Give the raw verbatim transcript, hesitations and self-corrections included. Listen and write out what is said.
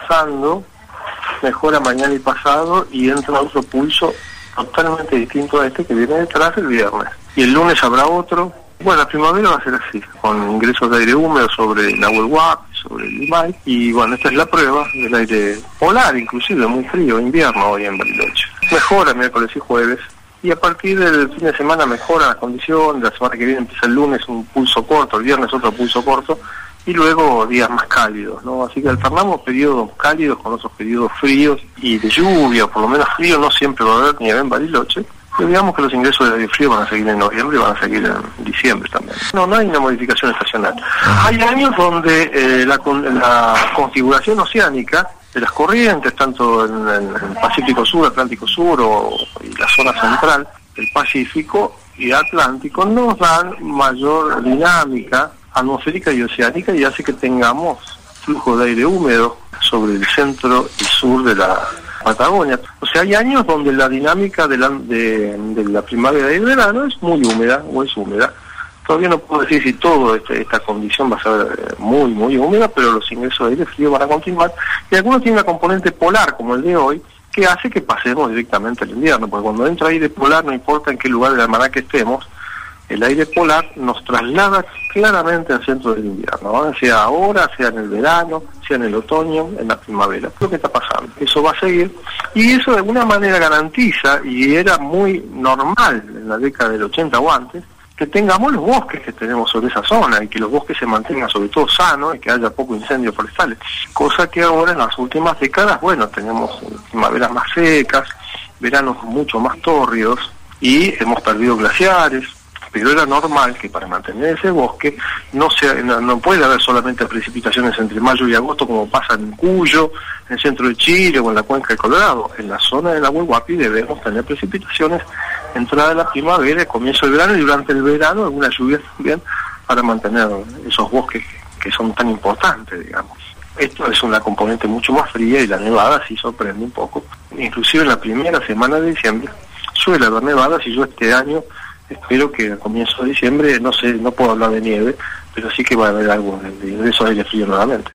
pasando, mejora mañana y pasado y entra otro pulso totalmente distinto a este que viene detrás el viernes. Y el lunes habrá otro. Bueno, la primavera va a ser así, con ingresos de aire húmedo sobre el Nahuel Huapi, sobre el Limay. Y bueno, esta es la prueba del aire polar, inclusive muy frío, invierno hoy en Bariloche. Mejora miércoles y jueves. Y a partir del fin de semana mejoran las condiciones. La semana que viene empieza el lunes un pulso corto, el viernes otro pulso corto. Y luego días más cálidos, ¿no? Así que alternamos periodos cálidos con otros periodos fríos y de lluvia, o por lo menos frío no siempre va a haber nieve en Bariloche. Pero digamos que los ingresos de aire frío van a seguir en noviembre y van a seguir en diciembre también. No, no hay una modificación estacional. Hay años donde eh, la, la configuración oceánica de las corrientes, tanto en, en el Pacífico Sur, Atlántico Sur o y la zona central del Pacífico y Atlántico, nos dan mayor dinámica atmosférica y oceánica y hace que tengamos flujo de aire húmedo sobre el centro y sur de la Patagonia. O sea, hay años donde la dinámica de la, de, de la primavera y el verano es muy húmeda o es húmeda. Todavía no puedo decir si toda este, esta condición va a ser muy, muy húmeda, pero los ingresos de aire frío van a continuar. Y algunos tienen una componente polar, como el de hoy, que hace que pasemos directamente al invierno, porque cuando entra aire polar, no importa en qué lugar de la almanaque estemos, el aire polar nos traslada claramente al centro del invierno, ¿no? Sea ahora, sea en el verano, sea en el otoño, en la primavera. Es lo que está pasando. Eso va a seguir y eso de alguna manera garantiza, y era muy normal en la década del ochenta o antes, que tengamos los bosques que tenemos sobre esa zona y que los bosques se mantengan sobre todo sanos y que haya poco incendios forestales. Cosa que ahora en las últimas décadas, bueno, tenemos primaveras más secas, veranos mucho más tórridos y hemos perdido glaciares. Pero era normal que para mantener ese bosque no sea, no, no puede haber solamente precipitaciones entre mayo y agosto como pasa en Cuyo, en el centro de Chile o en la cuenca del Colorado. En la zona del Nahuel Huapi debemos tener precipitaciones entrada de la primavera, comienzo del verano y durante el verano algunas lluvias también para mantener esos bosques que, que son tan importantes, digamos. Esto es una componente mucho más fría y la nevada sí sorprende un poco. Inclusive en la primera semana de diciembre suele haber nevadas y yo este año espero que a comienzo de diciembre, no sé, no puedo hablar de nieve, pero sí que va a haber algo de ingreso de aire frío nuevamente.